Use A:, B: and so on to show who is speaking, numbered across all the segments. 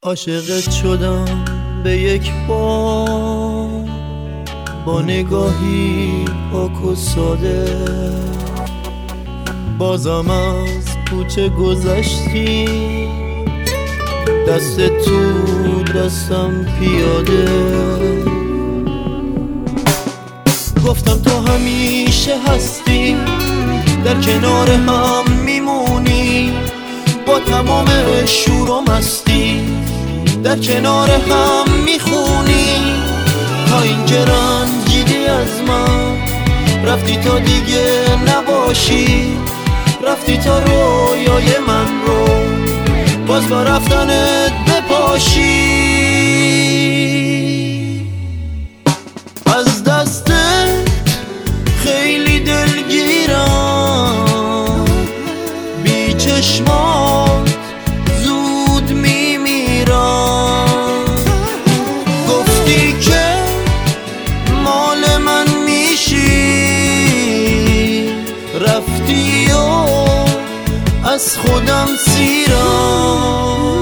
A: عاشقت شدم به یک بار، با نگاهی پاک و ساده. بازم از کوچه گذشتی، دست تو دستم پیاده. گفتم تو همیشه هستی، در کنار هم میمونی، با تمام شور و مستی در کنار هم میخونی. تا اینکه رنجیدی از من، رفتی تا دیگه نباشی، رفتی تا رویای من رو باز با رفتنت بپاشی. از دستت خیلی دلگیرم، بی چشمات زود میمیرم. گفتی که مال من میشی، رفتی و از خودم سیرم.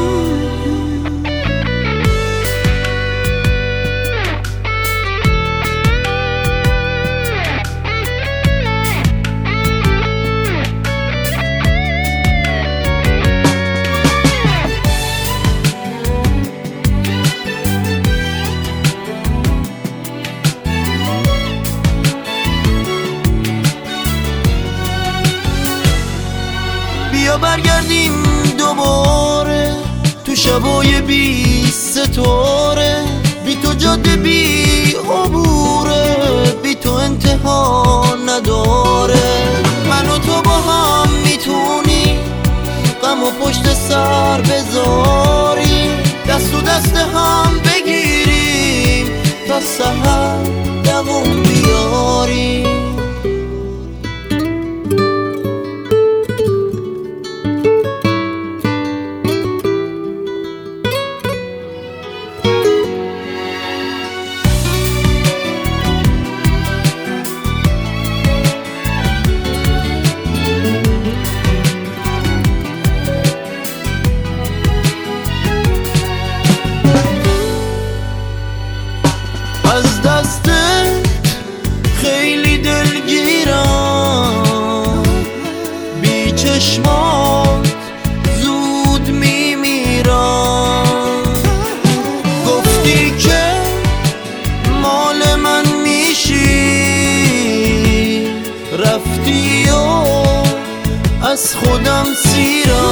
A: بیا برگردیم دوباره تو شبای بی ستاره، بی تو جاده بی عبوره، بی تو انتها نداره. من و تو با هم میتونی غم و پشت سر بذاریم، دست تو دست هم بگیریم تا سحر دووم بیاریم. از دستت خیلی دلگیرم، بی چشمات زود میمیرم. گفتی که مال من میشی، رفتی و از خودم سیرم.